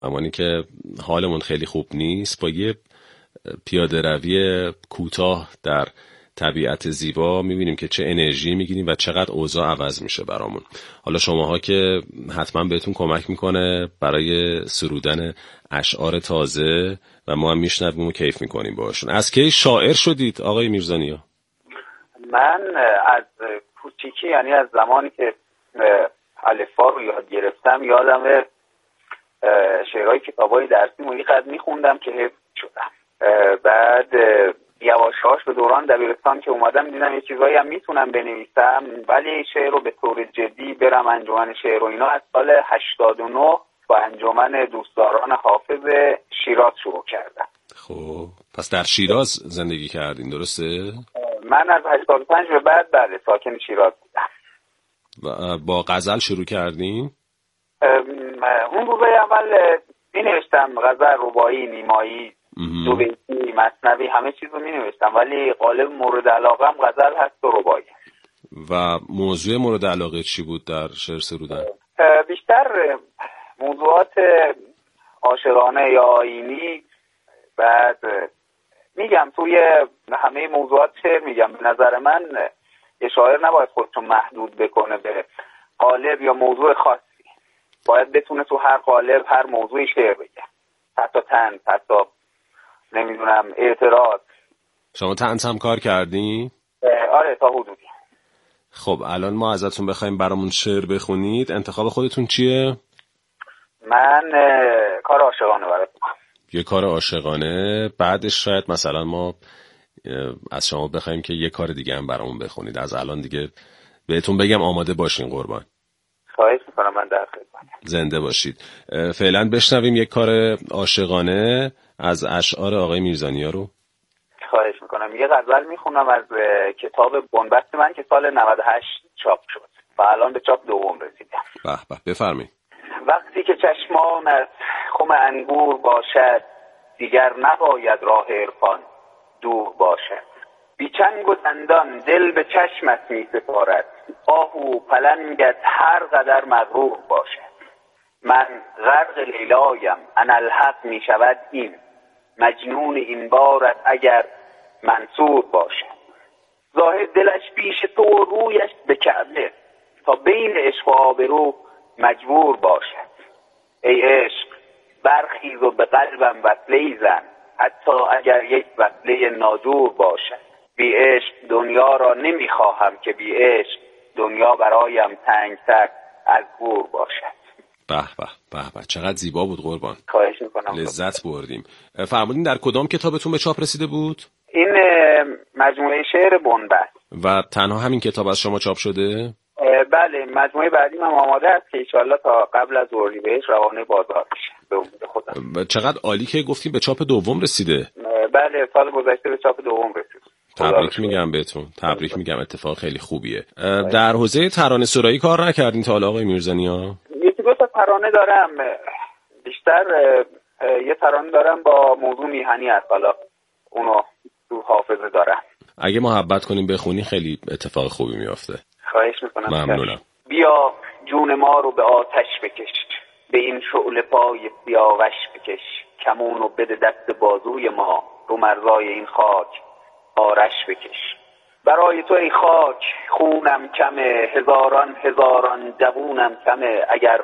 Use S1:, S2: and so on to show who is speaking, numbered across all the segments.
S1: زمانی که حالمون خیلی خوب نیست با یه پیاده روی کوتاه در طبیعت زیبا میبینیم که چه انرژی میگیریم و چقدر اوضاع عوض میشه برامون. حالا شماها که حتما بهتون کمک میکنه برای سرودن اشعار تازه و ما هم میشنویم و کیف میکنیم باشون. از کی شاعر شدید آقای میرزانیا؟
S2: من از کوچیکی، یعنی از زمانی که الفبا رو یاد گرفتم، یادم شعرهای کتابای درسی موقعی میخوندم که حفظ شدم. بعد یواشاش به دوران دبیرستان که اومدم دیدم یه چیزایی هم میتونم بنویسم، ولی شعر رو به طور جدی برم انجمن شعر و اینا از سال 89 با انجمن دوستداران حافظ شیراز شروع کردم.
S1: خب پس در شیراز زندگی کردین درسته؟
S2: من از 85 به بعد بله ساکن شیراز بودم.
S1: و با غزل شروع کردین؟
S2: اون روزای اول مینوشتم غزل، رباعی، نیمایی، دو بیتی، مثنوی، همه چیز رو مینوشتم، ولی غالب مورد علاقم غزل هست و رباعی.
S1: و موضوع مورد علاقه چی بود در شعر سرودن؟
S2: بیشتر موضوعات عاشقانه یا آیینی. بعد میگم توی همه موضوعات شعر میگم. به نظر من یه شاعر نباید خودشو محدود بکنه به قالب یا موضوع خاصی، باید بتونه تو هر قالب هر موضوعی شعر بگه، حتی طنز، حتی نمیدونم اعتراض.
S1: شما طنز هم کار کردین؟
S2: آره تا حدودی.
S1: خب الان ما ازتون بخوایم برامون شعر بخونید، انتخاب خودتون چیه؟
S2: من کار عاشقانه براتون.
S1: یه کار عاشقانه، بعدش شاید مثلا ما از شما بخوایم که یه کار دیگه هم برامون بخونید. از الان دیگه بهتون بگم آماده باشین قربان.
S2: خواهش میکنم، من در خدمتم.
S1: زنده باشید. فعلا بشنویم یک کار عاشقانه از اشعار آقای میرزانیا رو.
S2: خواهش میکنم. یه غزل میخونم از کتاب بنبست من که سال 98 چاپ شد و الان به چاپ دوم رسیدم.
S1: به به، بفرمایید.
S2: وقتی که چشمان از خم انگور باشد، دیگر نباید راه عرفان دور باشد. بیچنگ و دندان دل به چشمت می سپارد، آه و پلنگت هر قدر مغرور باشد. من غرق لیلایم انالحق می شود این، مجنون این بارت اگر منصور باشد. زاهد دلش پیش تو و رویش به کعبه، تا بین عشق و آبرو مجبور باشد. ای عشق برخیز و به قلبم وصله زن، حتی اگر یک وصله ناجور باشد. بی عشق دنیا را نمیخواهم که بی عشق دنیا برایم تنگتر از گور باشد.
S1: به به به به، چقدر زیبا بود قربان.
S2: خواهش میکنم.
S1: لذت بردیم. فرمودین در کدام کتابتون به چاپ رسیده بود؟
S2: این مجموعه شعر بنبست.
S1: و تنها همین کتاب از شما چاپ شده؟
S2: بله، مجموعه بعدی هم آماده است که انشالله تا قبل از اردیبهشت روانه بازار میشه به امید خدا.
S1: چقدر عالی که گفتیم به چاپ دوم رسیده.
S2: بله، سال گذشته به چاپ دوم رسید.
S1: تبریک میگم بهتون، تبریک میگم، اتفاق خیلی خوبیه. در حوزه ترانه سرایی کار نکردین تا حالا آقای میرزانیا؟
S2: یکی دو تا ترانه دارم، بیشتر یه ترانه دارم با موضوع میهنی است، حالا اونو تو حافظه دارم.
S1: اگه محبت کنیم بخونی خیلی اتفاق خوبی میافته.
S2: خواهش میکنم.
S1: ممنونم.
S2: بیا جون ما رو به آتش بکش، به این شعله پای سیاوش بکش، کمونو بده دست بازوی ما، رو مرزای این خاک آرش بکش. برای تو ای خاک خونم کمه، هزاران هزاران جوونم کمه. اگر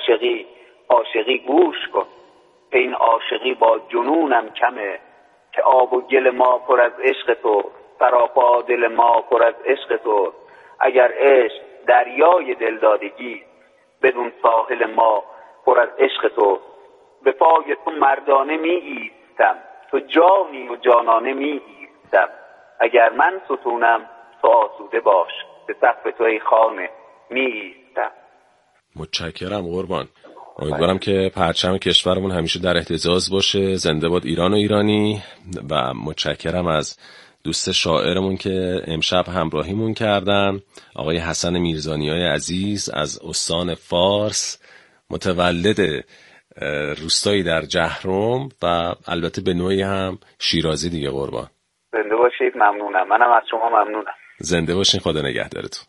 S2: عاشقی گوش کن، این عاشقی با جنونم کمه. که آب و گل ما پر از عشق تو، سراپا دل ما پر از عشق تو. اگر عشق دریای دلدادگی، بدون ساحل ما پر از عشق تو. به پای تو مردانه می ایستم، تو جانی و جانانه می ایستم. اگر من ستونم تو آسوده باش، به سقف تو ای خانه می ایستم.
S1: متشکرم قربان. امیدوارم که پرچم کشورمون همیشه در اهتزاز باشه. زنده باد ایران و ایرانی. و متشکرم از دوست شاعرمون که امشب همراهیمون کردن، آقای حسن میرزانیای عزیز از استان فارس، متولد روستایی در جهرم و البته به نوعی هم شیرازی دیگه. قربان
S2: زنده باشید. ممنونم. منم از شما ممنونم.
S1: زنده باشین. خدا نگهدارتون.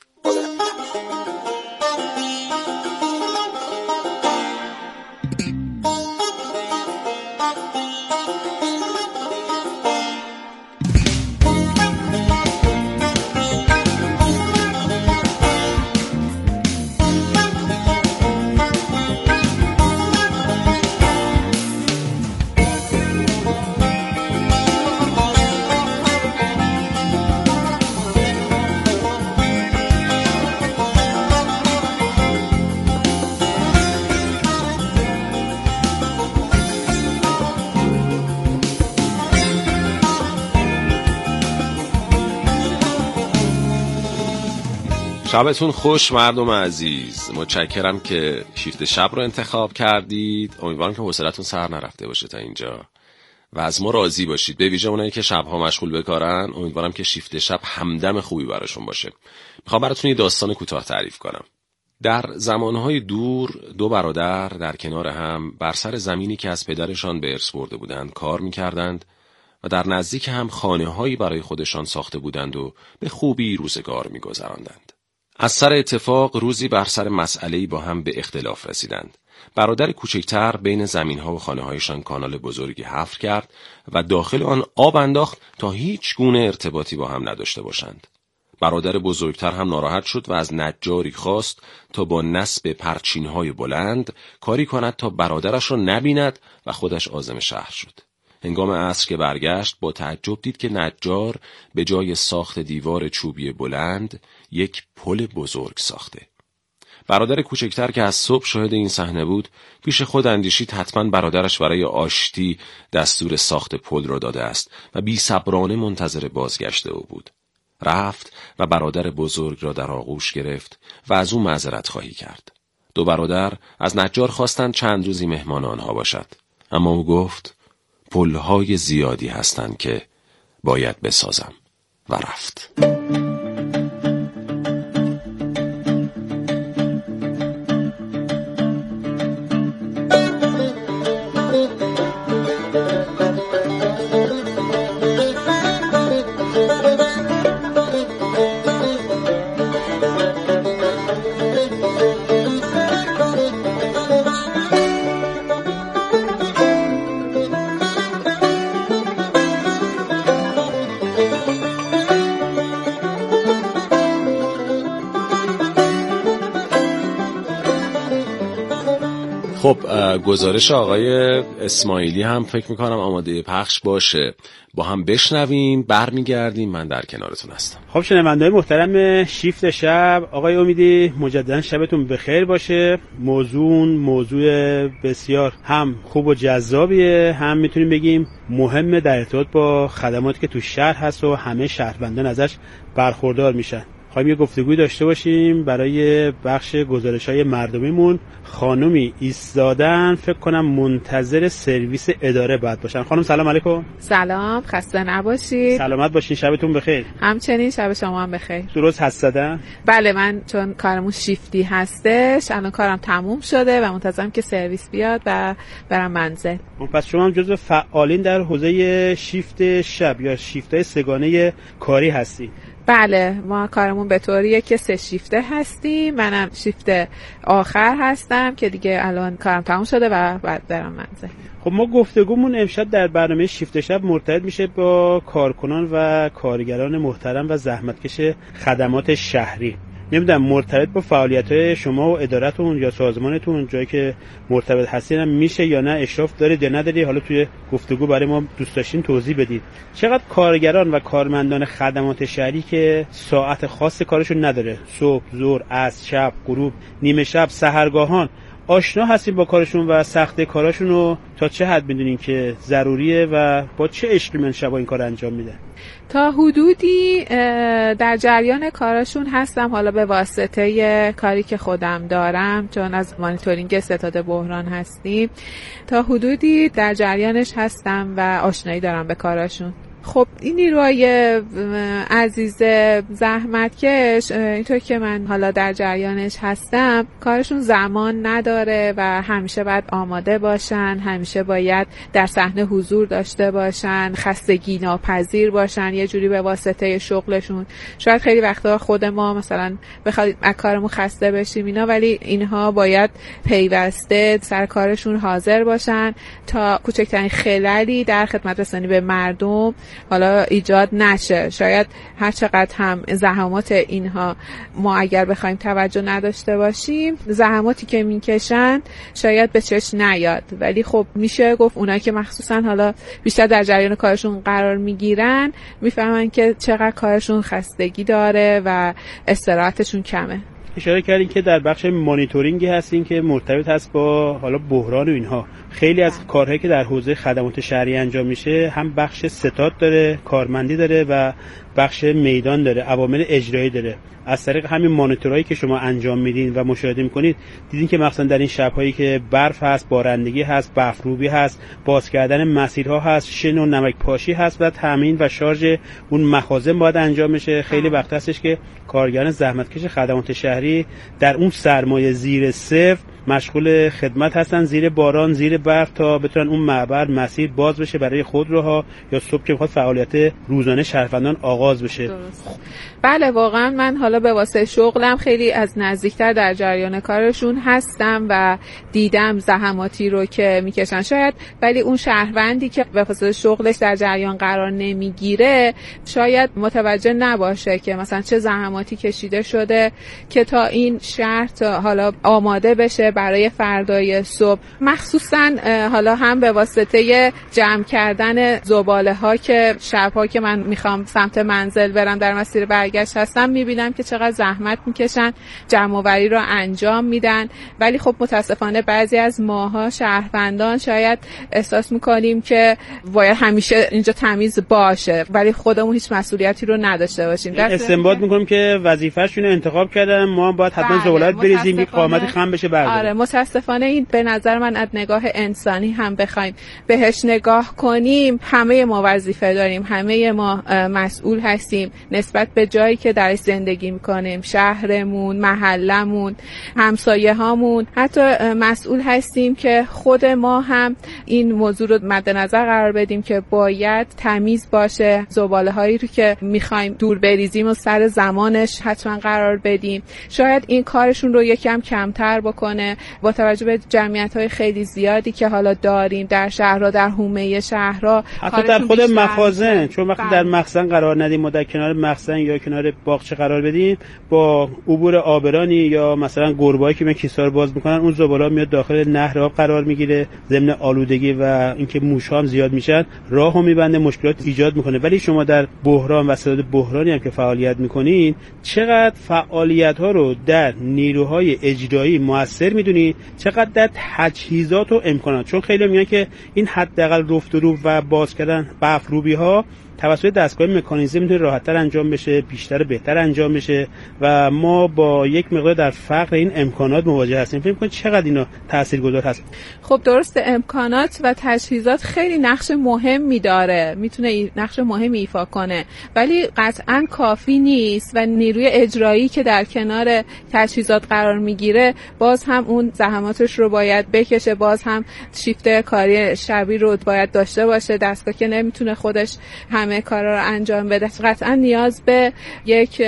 S1: شبتون خوش مردم عزیز. متشکرم که شیفت شب رو انتخاب کردید. امیدوارم که حوصلتون سر نرفته باشه تا اینجا و از ما راضی باشید. به ویژه اونایی که شبها مشغول به کارن، امیدوارم که شیفت شب همدم خوبی براشون باشه. میخوام براتون یه داستان کوتاه تعریف کنم. در زمانهای دور دو برادر در کنار هم بر سر زمینی که از پدرشان به ارث برده بودند کار میکردند و در نزدیک هم خانه‌هایی برای خودشان ساخته بودند و به خوبی روزگار می‌گذراندند. از سر اتفاق روزی بر سر مسئله‌ای با هم به اختلاف رسیدند. برادر کوچکتر بین زمین‌ها و خانه‌هایشان کانال بزرگی حفر کرد و داخل آن آب انداخت تا هیچ گونه ارتباطی با هم نداشته باشند. برادر بزرگتر هم ناراحت شد و از نجاری خواست تا با نصب پرچین‌های بلند کاری کند تا برادرش را نبیند و خودش عازم شهر شد. هنگام عصر که برگشت با تعجب دید که نجار به جای ساخت دیوار چوبی بلند یک پل بزرگ ساخته. برادر کوچکتر که از صبح شاهد این صحنه بود پیش خود اندیشید حتما برادرش برای آشتی دستور ساخت پل را داده است و بی‌صبرانه منتظر بازگشت او بود. رفت و برادر بزرگ را در آغوش گرفت و از او معذرت خواهی کرد. دو برادر از نجار خواستند چند روزی مهمان آنها باشد، اما او گفت پل‌های زیادی هستند که باید بسازم و رفت. خب گزارش آقای اسماعیلی هم فکر میکنم آماده پخش باشه، با هم بشنویم برمیگردیم. من در کنارتون هستم.
S3: خب شنونده‌های محترم شیفت شب، آقای امیدی مجددا شبتون بخیر باشه. موضوع بسیار هم خوب و جذابیه، هم میتونیم بگیم مهمه در ارتباط با خدماتی که تو شهر هست و همه شهروندان ازش برخوردار میشن. خواهیم یه گفتگوی داشته باشیم برای بخش گزارش‌های مردمیمون. خانومی ایستادن، فکر کنم منتظر سرویس اداره باید باشن. خانم سلام علیکم.
S4: سلام، خسته نباشید.
S3: سلامت باشین، شبتون بخیر.
S4: همچنین شب شما هم بخیر.
S3: درست هست زدن؟
S4: بله، من چون کارمون شیفتی هستش الان کارم تموم شده و منتظرم که سرویس بیاد و برم منزل.
S3: پس شما هم جزو فعالین در حوزه شیفت شب یا شیفت‌های سگانه کاری هستی؟
S4: بله، ما کارمون به طوریه که 3 شیفته هستیم. منم شیفت آخر هستم که دیگه الان کارم تموم شده و بعد برم منزل.
S3: خب ما گفتگومون امشب در برنامه شیفت شب مرتبط میشه با کارکنان و کارگران محترم و زحمتکش خدمات شهری. نمیدونم مرتبط با فعالیت‌های شما و ادارتون یا سازمانتون جایی که مرتبط هستین هم میشه یا نه، اشراف دارید یا ندارید؟ حالا توی گفتگو برای ما دوست داشتین توضیح بدید. چقدر کارگران و کارمندان خدمات شهری که ساعت خاص کارشون نداره، صبح، ظهر، عصر، شب، غروب، نیمه شب، سحرگاهان، آشنا هستین با کارشون و سخت کاراشون رو تا چه حد میدونین که ضروریه و با چه عشقی من شبا این کار انجام میده؟
S4: تا حدودی در جریان کاراشون هستم، حالا به واسطه کاری که خودم دارم، چون از مانیتورینگ ستاد بحران هستیم، تا حدودی در جریانش هستم و آشنایی دارم به کاراشون. خب این نیروهای عزیز زحمتکش، اینطور که من حالا در جریانش هستم، کارشون زمان نداره و همیشه باید آماده باشن، همیشه باید در صحنه حضور داشته باشن، خستگی ناپذیر باشن یه جوری به واسطه شغلشون. شاید خیلی وقتا خود ما مثلا بخوایم از کارمون خسته بشیم اینا، ولی اینها باید پیوسته سر کارشون حاضر باشن تا کوچکترین خللی در خدمت رسانی به مردم حالا ایجاد نشه. شاید هر چقدر هم زحمات اینها ما اگر بخوایم توجه نداشته باشیم، زحماتی که میکشن شاید به چشم نیاد، ولی خب میشه گفت اونایی که مخصوصا حالا بیشتر در جریان کارشون قرار میگیرن میفهمن که چقدر کارشون خستگی داره و استراحتشون کمه.
S3: اشاره کردین که در بخش مانیتورینگی هستین که مرتبط هست با حالا بحران و اینها. خیلی از کارهایی که در حوزه خدمات شهری انجام میشه هم بخش ستاد داره، کارمندی داره و بخش میدان داره، عوامل اجرایی داره. از طریق همین مانیتورهایی که شما انجام میدین و مشاهده میکنید دیدین که مثلا در این شب‌هایی که برف هست، بارندگی هست، برفروبی هست، باز کردن مسیرها هست، شن و نمک پاشی هست و تامین و شارژ اون مخازن باید انجام بشه. خیلی وقت هستش که کارگران زحمتکش خدمات شهری در اون سرمایه زیر صفر مشغول خدمت هستن، زیر باران، زیر برف، تا بتونن اون معبر مسیر باز بشه برای خودروها یا صبح که میخواد فعالیت روزانه شهروندان آغاز بشه.
S4: درست. بله واقعا من حالا به واسه شغلم خیلی از نزدیکتر در جریان کارشون هستم و دیدم زحماتی رو که میکشن شاید، ولی اون شهروندی که به واسه شغلش در جریان قرار نمیگیره شاید متوجه نباشه که مثلا چه زحماتی کشیده شده که تا این شهر حالا آماده بشه برای فردای صبح. مخصوصا حالا هم به واسطه جمع کردن زباله ها که شبها که من میخوام سمت منزل برم در مسیر برگشت هستم میبینم که چقدر زحمت میکشن، جمع آوری رو انجام میدن، ولی خب متاسفانه بعضی از ماها شهروندان شاید احساس میکنیم که باید همیشه اینجا تمیز باشه ولی خودمون هیچ مسئولیتی رو نداشته باشیم.
S3: استنباط میکنیم که وظیفه‌شون رو انتخاب کردن، ما باید حتما زباله بریزیم، قامت خم بشه برداریم.
S4: آره متاسفانه این به نظر من از نگاه انسانی هم بخوایم بهش نگاه کنیم، همه ما وظیفه داریم، همه ما مسئول هستیم نسبت به جایی که درش زندگی میکنیم، شهرمون، محلمون، همسایه هامون، حتی مسئول هستیم که خود ما هم این موضوع رو مد نظر قرار بدیم که باید تمیز باشه، زباله هایی رو که میخوایم دور بریزیم و سر زمانش حتما قرار بدیم. شاید این کارشون رو یکم کمتر بکنه با توجه به جمعیت‌های خیلی زیادی که حالا داریم در شهرها، در حومه شهرها،
S3: حتی در خود مخازن، چون وقتی در مخزن قرار ندیم و در کنار مخزن یا کنار باغچه قرار بدیم، با عبور آبرانی یا مثلا گربه‌ای که کیسه‌ها رو باز میکنن اون زباله میاد داخل نهر آب قرار میگیره، ضمن آلودگی و اینکه موش‌ها هم زیاد میشن راهو میبنده، مشکلات ایجاد میکنه. ولی شما در بحران و صدد بحرانی هم که فعالیت میکنین، چقدر فعالیت‌ها رو در نیروهای اجرایی موثر میدونید، چقدر در تجهیزات و امکانات، چون خیلی میگن که این حداقل رفت و رو و باز کردن برفروبی‌ها توسط دستگاه مکانیزه میتونه راحت‌تر انجام بشه، بیشتر بهتر انجام بشه و ما با یک مقدار در فقر این امکانات مواجه هستیم. فکر می‌کنید چقدر اینا تاثیرگذار هست؟
S4: خب درسته، امکانات و تجهیزات خیلی نقش مهمی داره، میتونه نقش مهمی ایفا کنه، ولی قطعاً کافی نیست و نیروی اجرایی که در کنار تجهیزات قرار میگیره باز هم اون زحماتش رو باید بکشه، باز هم شیفت کاری شبی رو باید داشته باشه. دستگاه که نمیتونه خودش همه کارا رو انجام بده، قطعا نیاز به یک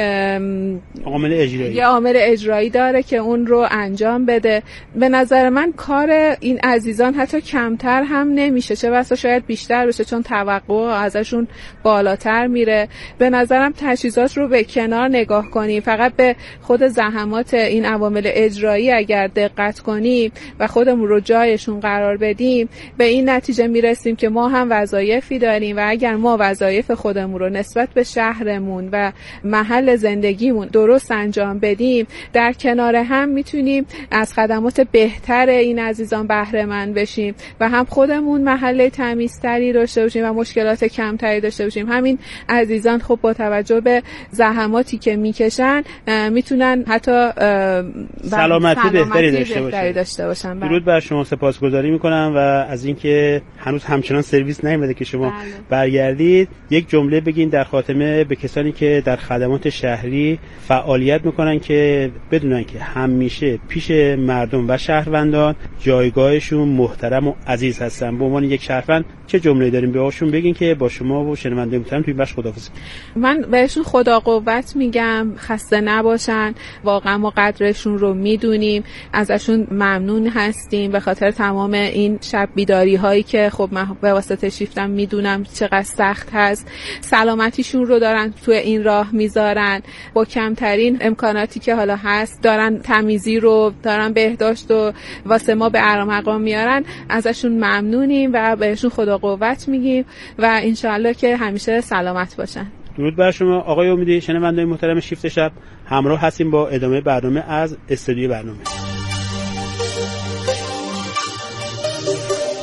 S4: عامل اجرایی داره که اون رو انجام بده. به نظر من کار این عزیزان حتی کمتر هم نمیشه، چه بسا شاید بیشتر بشه، چون توقع ازشون بالاتر میره. به نظرم تجهیزات رو به کنار نگاه کنیم، فقط به خود زحمات این عوامل اجرایی اگر دقت کنیم و خودمون رو جایشون قرار بدیم، به این نتیجه میرسیم که ما هم وظایفی داریم و اگر ما وظایف خودمون رو نسبت به شهرمون و محل زندگیمون درست انجام بدیم، در کنار هم میتونیم از خدمات بهتر این عزیزان بهره مند بشیم و هم خودمون محله تمیزتری داشته باشیم و مشکلات کمتری داشته باشیم. همین عزیزان خب با توجه به زحماتی که میکشن میتونن حتی
S3: سلامتی بهتری
S4: داشته باشن.
S3: درود بر شما، سپاسگزاری میکنم و از اینکه هنوز همچنان سرویس نیومده که شما برگردید. یک جمله بگین در خاتمه به کسانی که در خدمات شهری فعالیت میکنن که بدونن که همیشه پیش مردم و شهروندان جایگاهشون محترم و عزیز هستن. به عنوان یک شهروند چه جمله‌ای داریم بهشون بگین که با شما و شنونده محترم توی بخش خداحافظی؟
S4: من بهشون خدا قوت میگم، خسته نباشن، واقعا ما قدرشون رو میدونیم، ازشون ممنون هستیم به خاطر تمام این شب بیداری هایی که خب من به واسطه شیفتم میدونم چقدر سخت هست. سلامتیشون رو دارن توی این راه میذارن، با کمترین امکاناتی که حالا هست دارن تمیزی رو دارن، بهداشت و واسه ما به ارام مقام میارن. ازشون ممنونیم و بهشون خدا قوت میگیم و انشالله که همیشه سلامت باشن.
S3: درود بر شما آقای امیدی. شنوندگان محترم شیفت شب، همراه هستیم با ادامه برنامه از استودیو برنامه.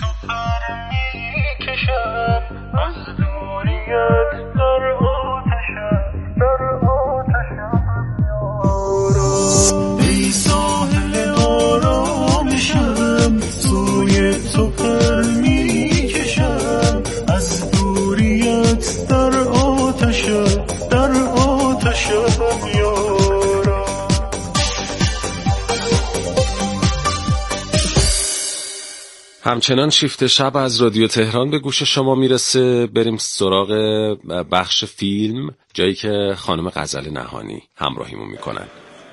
S5: تو پر میکشم از دوریت در آتشم یارم ای ساحل آرامشم سوی تو پر میکشم از دوریت در آتشم یارم.
S1: همچنان شیفت شب از رادیو تهران به گوش شما میرسه. بریم سراغ بخش فیلم، جایی که خانم غزل نهانی همراهیمون میکنن.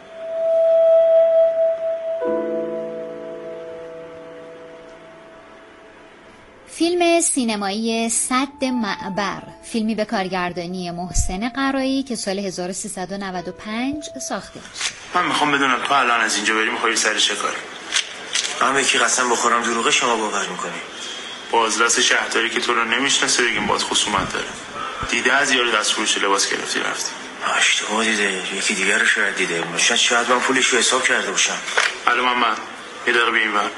S6: فیلم سینمایی سد معبر، فیلمی به کارگردانی محسن قرایی که سال 1395 ساخته میشه.
S7: من میخوام بدونم تو الان از اینجا بریم میخوایی سر چه کاری؟
S8: من به کی قسم بخورم دروغ شما باور میکنی؟
S7: بازرس شهرداری که تو رو نمیشناسه بگیم باز خصومت داره. دیده از یارو دست فروش لباس گرفتی رفتی.
S8: اشتباه دیده، یکی دیگر رو شاید دیده. شاید من پولش رو حساب کرده باشم.
S7: الو من یه دقیقه بیا اینور.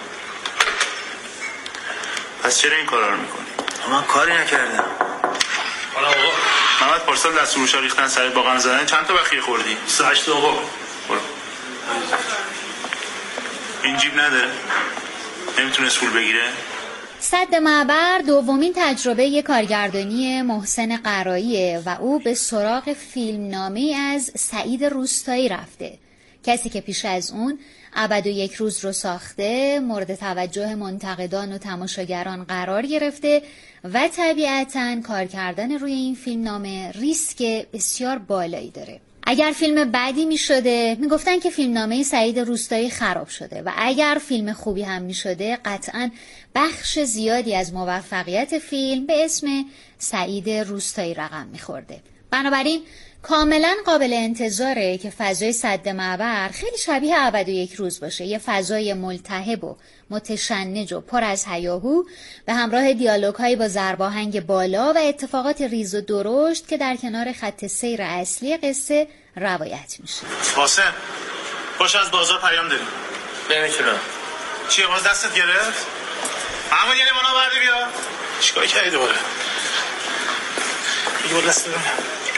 S7: پس چرا این کارا رو میکنی؟
S8: من کاری نکردم.
S7: حالا آقا محمد پارسال دست فروشا ریختن سر باقن زدن چند تا بخیه خوردی؟ 28 تا آقا. برو. این جیب نداره؟ نمیتونه پول بگیره؟
S6: سد معبر دومین تجربه کارگردانی محسن قراییه و او به سراغ فیلمنامه‌ای از سعید روستایی رفته، کسی که پیش از اون ابد و یک روز رو ساخته، مورد توجه منتقدان و تماشاگران قرار گرفته و طبیعتاً کار کردن روی این فیلمنامه ریسک بسیار بالایی داره. اگر فیلم بعدی می شده می گفتن که فیلمنامه سعید روستایی خراب شده و اگر فیلم خوبی هم می شده قطعاً بخش زیادی از موفقیت فیلم به اسم سعید روستایی رقم می خورده. بنابراین کاملا قابل انتظاره که فضای سد معبر خیلی شبیه ابد و یک روز باشه، یه فضای ملتهب و متشنج و پر از هیاهو به همراه دیالوگ‌هایی با ضرباهنگ بالا و اتفاقات ریز و درشت که در کنار خط سیر اصلی قصه روایت میشه.
S7: قاسم باشه از بازار پیام داریم.
S8: نمیتونم.
S7: چیه باز دستت گرفت؟ همون یه لیمونا بردی بیا. چیکار کردی دوباره؟ یه بار دست ببینم.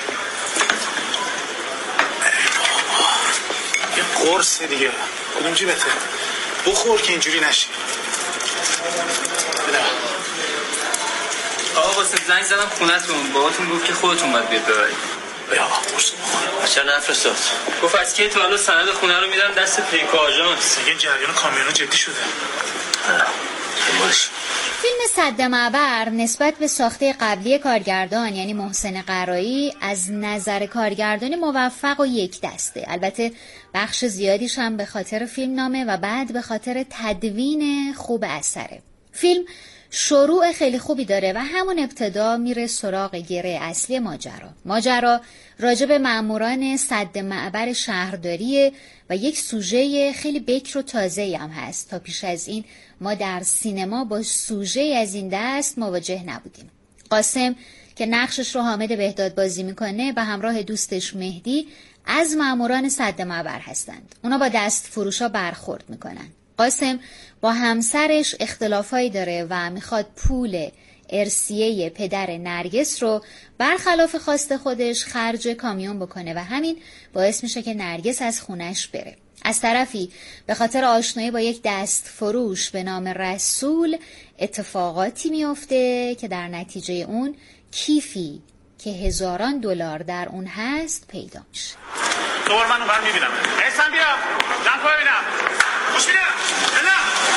S7: یه قرص دیگه. کدوم جیبته؟ بخور که اینجوری نشی. بده.
S9: آقا واسه زنگ زدم خونتون، باباتون گفت که خودتون باید بیاد ببرید.
S7: بیا آقا قرص بخور.
S8: اصلا نفرستاد.
S9: گفت از کی تو الان سند خونه رو میدن دست پیک آژانس.
S7: دیگه جریان کامیون جدی شده.
S8: باشه.
S6: فیلم سد معبر نسبت به ساخته قبلی کارگردان یعنی محسن قرایی از نظر کارگردانی موفق و یک دسته. البته بخش زیادیش هم به خاطر فیلمنامه و بعد به خاطر تدوین خوب اثره. فیلم شروع خیلی خوبی داره و همون ابتدا میره سراغ گره اصلی ماجرا راجع به مأموران سد معبر شهرداریه و یک سوژه خیلی بکر و تازه‌ای هم هست. تا پیش از این ما در سینما با سوژه از این دست مواجه نبودیم. قاسم که نقشش رو حامد بهداد بازی میکنه به همراه دوستش مهدی از مأموران سد معبر هستند. اونا با دست فروشا برخورد میکنن. قاسم با همسرش اختلافایی داره و میخواد پول ارثیه پدر نرگس رو برخلاف خواست خودش خرج کامیون بکنه و همین باعث میشه که نرگس از خونش بره. از طرفی به خاطر آشنایی با یک دست فروش به نام رسول اتفاقاتی میفته که در نتیجه اون کیفی که هزاران دلار در اون هست پیدا میشه.
S7: دوباره من اونور میبینم. احسان بیا. جان ببینم. خوش بینم. بلا.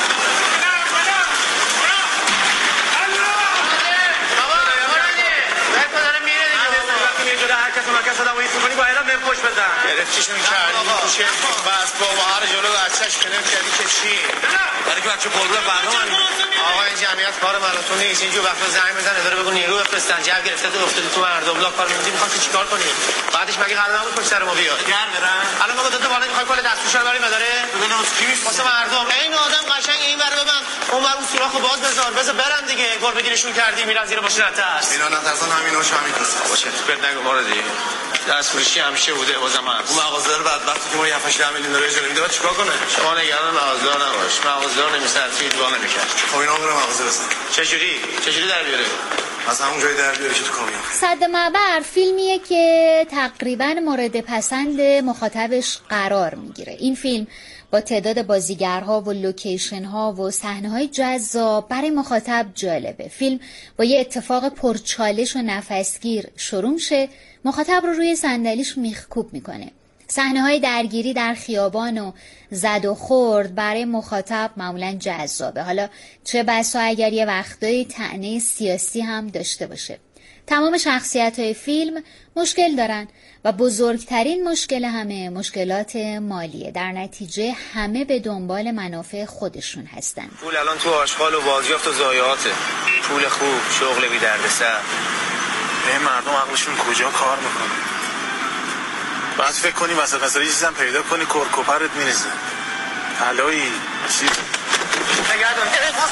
S7: خوش بدن
S8: گرفتیشون کردی کوشه بس بابا هر جلو بچه‌ش کنه کردی که چی برای که بچه قربون برنامه آقا این جمعیت کار مالتون نیست. اینجور وقتا زنگ بزنه داره بگو نیرو بفرستن جب گرفته تو افتادی تو مردم لا کار نمی‌کنی می‌خواستی چیکار کنی؟ بعدش مگه قرار نبود پشت سر ما بیاد گرم برن الان ما دو تا بالا می‌خوای کل دستوشا رو بریم داره ببینم کی میشه واسه مردم این آدم قشنگ این ور ببن اون ور اون سوراخو باز بذار برن دیگه گل بگیرشون کردی میرن زیر ماشین تاس اینا نترسن همیناش همین باشه بد نگو ما رو دیگه دستفروشی همیشه بوده بازم هست. اون مغازه‌دار بدبختی که ما 7-8 میلیون دلار اجاره میده چیکار کنه؟ شما نگران مغازه‌دار نباش. مغازه‌دار نمی‌صرفی ادعا نمی‌کنه. خب اینا برو مغازه بزن. چجوری در بیاره؟ از همون جایی در بیاره که تو کامیون.
S6: سد معبر فیلمیه که تقریباً مورد پسند مخاطبش قرار میگیره. این فیلم با تعداد بازیگرها و لوکیشن‌ها و صحنه‌های جذاب برای مخاطب جالبه. فیلم با یه اتفاق پرچالش و نفسگیر شروع میشه، مخاطب رو روی صندلیش میخکوب میکنه. صحنه‌های درگیری در خیابان و زد و خورد برای مخاطب معمولاً جذابه. حالا چه بسا اگر یه وقتایی طعنه سیاسی هم داشته باشه. تمام شخصیت‌های فیلم مشکل دارن و بزرگترین مشکل همه مشکلات مالیه. در نتیجه همه به دنبال منافع خودشون هستن.
S8: پول الان تو آشغال و بازیافت و ضایعاته. پول خوب، شغل بی دردسر. به مردم عقلشون کجا کار میکنه؟ باید فکر کنی مثلا یه چیزی هم پیدا کنی کرکوپرت میریزه. علایی چی؟ نگردم.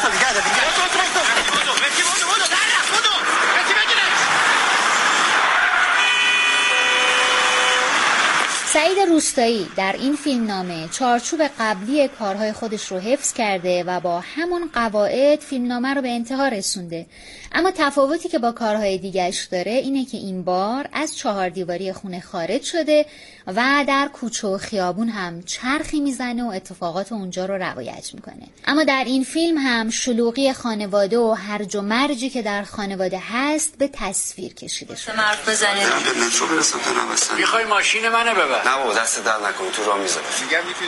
S6: سعید روستایی در این فیلمنامه چارچوب قبلی کارهای خودش رو حفظ کرده و با همون قواعد فیلمنامه رو به انتها رسونده. اما تفاوتی که با کارهای دیگرش داره اینه که این بار از 4 دیواری خونه خارج شده و در کوچه و خیابون هم چرخی میزنه و اتفاقات اونجا رو روایت میکنه. اما در این فیلم هم شلوغی خانواده و هرج و مرجی که در خانواده هست به تصویر کشیده شده.
S10: حرف بزنید.
S8: به مترو برسم تا نوستن.
S10: میخوای ماشین منو ببر؟
S8: نه بابا دست در نکن تو راه میذارم. میگم میتونی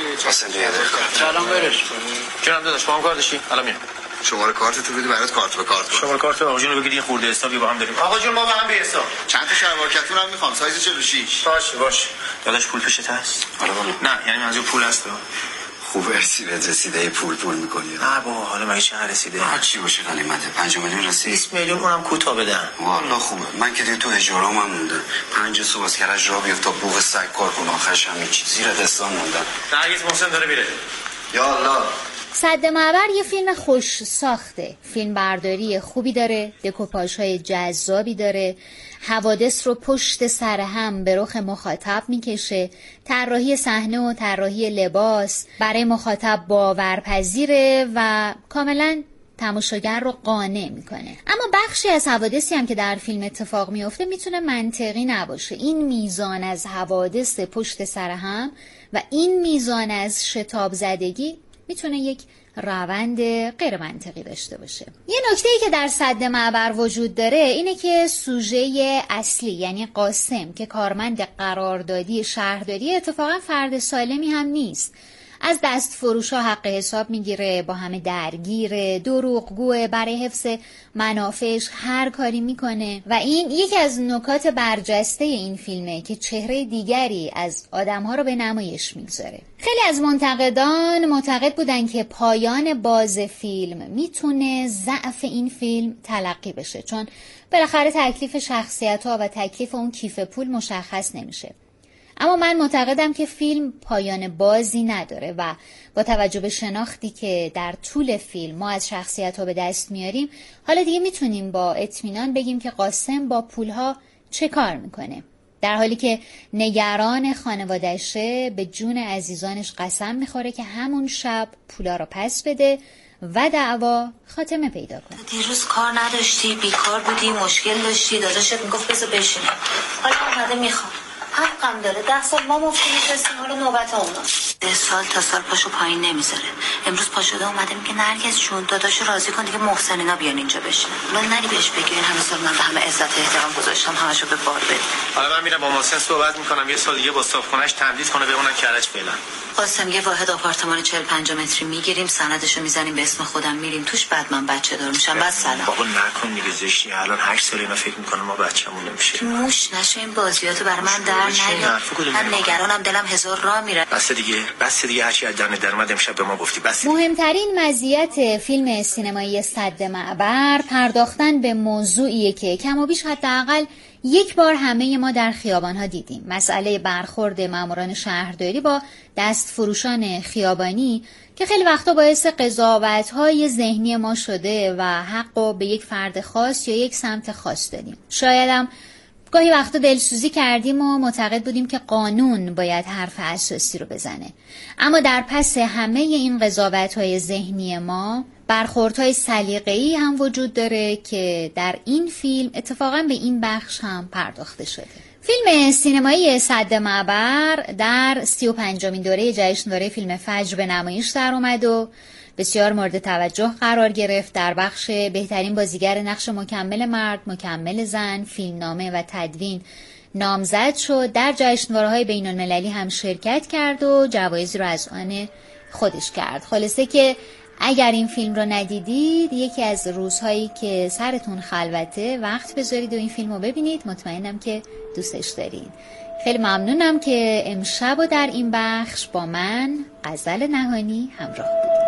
S10: سلام برش.
S8: جونم داداش با هم کار داشتی؟ الان میام. شماره کارت تو بدی برات کارت به کارت. شماره کارت آقا جون رو بگید یه خورده حسابی با هم داریم. آقا جون ما با هم به حساب. چند تا شلوار کتون هم میخوام سایز 46. باشه. داداش پول پیشت هست؟ آره والا. نه یعنی منظور پول هست. خوب رسیده پول میکنی. نه بابا حالا مگه چه رسیده؟ هر چی باشه غنیمته. 5 میلیون رسید. 20 میلیون اونم کوتاه بدن. والله خوبه. من که دیگه تو اجاره‌ام مونده. 5 صبح از کرج راه بیفت تا بوق سگ کار کنم آخرش هم هیچ زیر دستان موندم. نرگس محسن داره میره. یا الله.
S6: سد معبر یه فیلم خوش ساخته. فیلم برداری خوبی داره، دکوپاژهای جذابی داره، حوادث رو پشت سر هم به رخ مخاطب میکشه، طراحی صحنه و طراحی لباس برای مخاطب باورپذیره و کاملا تماشاگر رو قانع میکنه. اما بخشی از حوادثی هم که در فیلم اتفاق میفته میتونه منطقی نباشه. این میزان از حوادث پشت سر هم و این میزان از شتاب زدگی میتونه یک روند غیر منطقی داشته باشه. یه نکته‌ای که در سد معبر وجود داره اینه که سوژه اصلی یعنی قاسم که کارمند قراردادی شهرداری اتفاقا فرد سالمی هم نیست. از دست فروشا حق حساب میگیره، با همه درگیره، دروغگوه، برای حفظ منافعش هر کاری میکنه و این یکی از نکات برجسته این فیلمه که چهره دیگری از آدمها رو به نمایش میگذاره. خیلی از منتقدان معتقد بودن که پایان باز فیلم میتونه ضعف این فیلم تلقی بشه، چون بالاخره تکلیف شخصیت‌ها و تکلیف اون کیف پول مشخص نمیشه. اما من معتقدم که فیلم پایان بازی نداره و با توجه به شناختی که در طول فیلم ما از شخصیت‌ها به دست میاریم حالا دیگه میتونیم با اطمینان بگیم که قاسم با پولها چه کار میکنه. در حالی که نگران خانواده‌شه به جون عزیزانش قسم میخوره که همون شب پولا رو پس بده و دعوا خاتمه پیدا کنه.
S10: دیروز کار نداشتی، بیکار بودی، مشکل داشتی، داداشت میگفت بذار بشینی. حالا اومده میخوام. حقم داره. 10 سال ما مفتی می‌رسیم، حالا نوبت اونا. 10 سال تا سال پاشو پایین نمیذاره. امروز پا شده اومده میگه نرگس جون داداشو راضی کن دیگه محسن اینا بیان اینجا بشینن. حالا نری بهش بگی این همه سال من به همه عزت احترام گذاشتم، همشو به بار بدی.
S8: حالا من میرم با محسن صحبت میکنم یه سال دیگه با صاحبخونه‌اش تمدید کنه بمونن کرج فعلا.
S10: قاسم یه واحد آپارتمان 40-50 متری میگیریم، سندشو میزنیم به اسم خودم، میریم توش، بعد من بچه دار میشم. بعد سلام.
S8: بابا نکن دیگه زشتی. الان 8 سال اینا فکر میکنه ما بچه‌مون نمیشه.
S10: موش نشه این بازیاتو برای من در نیار. من نگرانم، دلم هزار راه میره.
S8: بس دیگه هرچی از در اومد امشب به ما گفتی بس.
S6: مهمترین مزیت فیلم سینمایی سد معبر پرداختن به موضوعیه که کم و بیش حداقل یک بار همه ما در خیابان‌ها دیدیم. مسئله برخورد ماموران شهرداری با دست فروشان خیابانی که خیلی وقتا باعث قضاوت‌های ذهنی ما شده و حقو به یک فرد خاص یا یک سمت خاص دادیم. شایدم گاهی وقتا دلسوزی کردیم و معتقد بودیم که قانون باید حرف اساسی رو بزنه. اما در پس همه این قضاوت‌های ذهنی ما برخوردهای سلیقه‌ای هم وجود داره که در این فیلم اتفاقا به این بخش هم پرداخته شده. فیلم سینمایی سد معبر در 35مین دوره جشنواره فیلم فجر به نمایش در اومد و بسیار مورد توجه قرار گرفت. در بخش بهترین بازیگر نقش مکمل مرد، مکمل زن، فیلمنامه و تدوین نامزد شد. در جشنواره‌های بین‌المللی هم شرکت کرد و جوایزی رو از آن خودش کرد. خلاصه که اگر این فیلم رو ندیدید، یکی از روزهایی که سرتون خلوته وقت بذارید و این فیلم رو ببینید. مطمئنم که دوستش دارید. خیلی ممنونم که امشب و در این بخش با من غزل نهانی همراه بودید.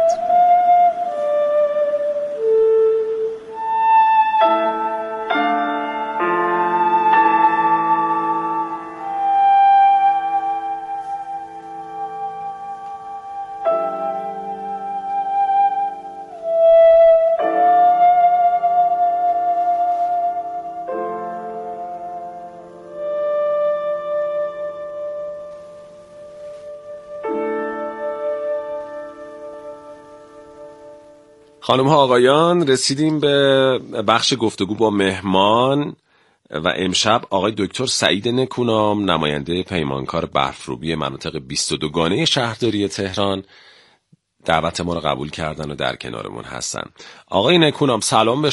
S1: خانم ها آقایان، رسیدیم به بخش گفتگو با مهمان و امشب آقای دکتر سعید نکونام، نماینده پیمانکار برفروبی مناطق 22 گانه شهرداری تهران، دعوت ما رو قبول کردن و در کنارمون هستن. آقای نکونام سلام به